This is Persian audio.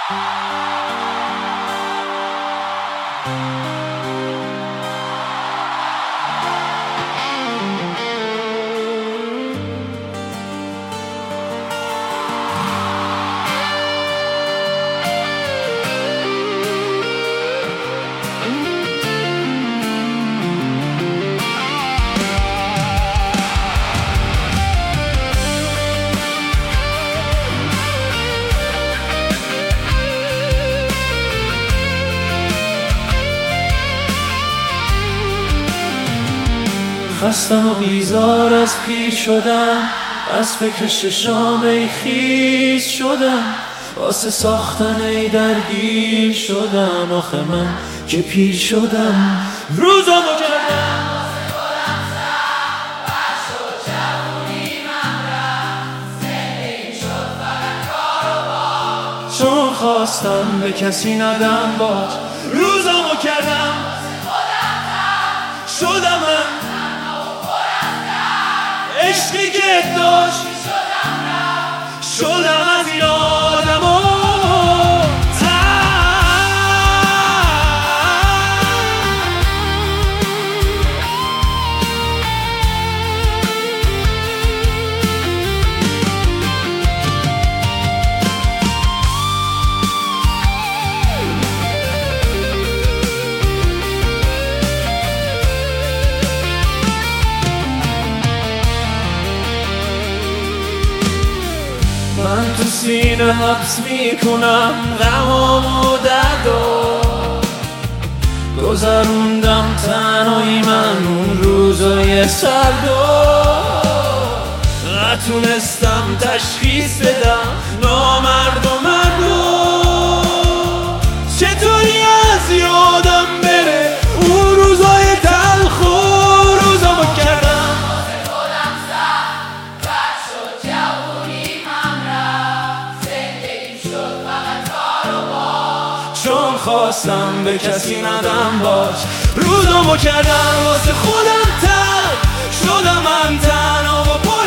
خستم و بیزار از پیر شدم، از فکر ششام خیز شدم، واسه ساختن ای درگیر شدم. آخه من که پیر شدم روزامو کردم واسه خودم سر بر شد جوونیمم رفت، زندگی شد فقط کار و باج، چون خواستم به کسی ندم باج. روزامو کردم واسه خودم سر شدم من عشقی که داشت شدم از این آدم من تو سینه حبس میکنم غمام و دردو، گذروندم تنهایی من اون روزای سردو، نتونستم تشخیص بدم نامرد و مردو. چطوری از یادم بره اون روزای تلخ و روزامو کردم چون خواستم به کسی ندم باج. روزامو کردم واسه خودم تن شدم من تنها و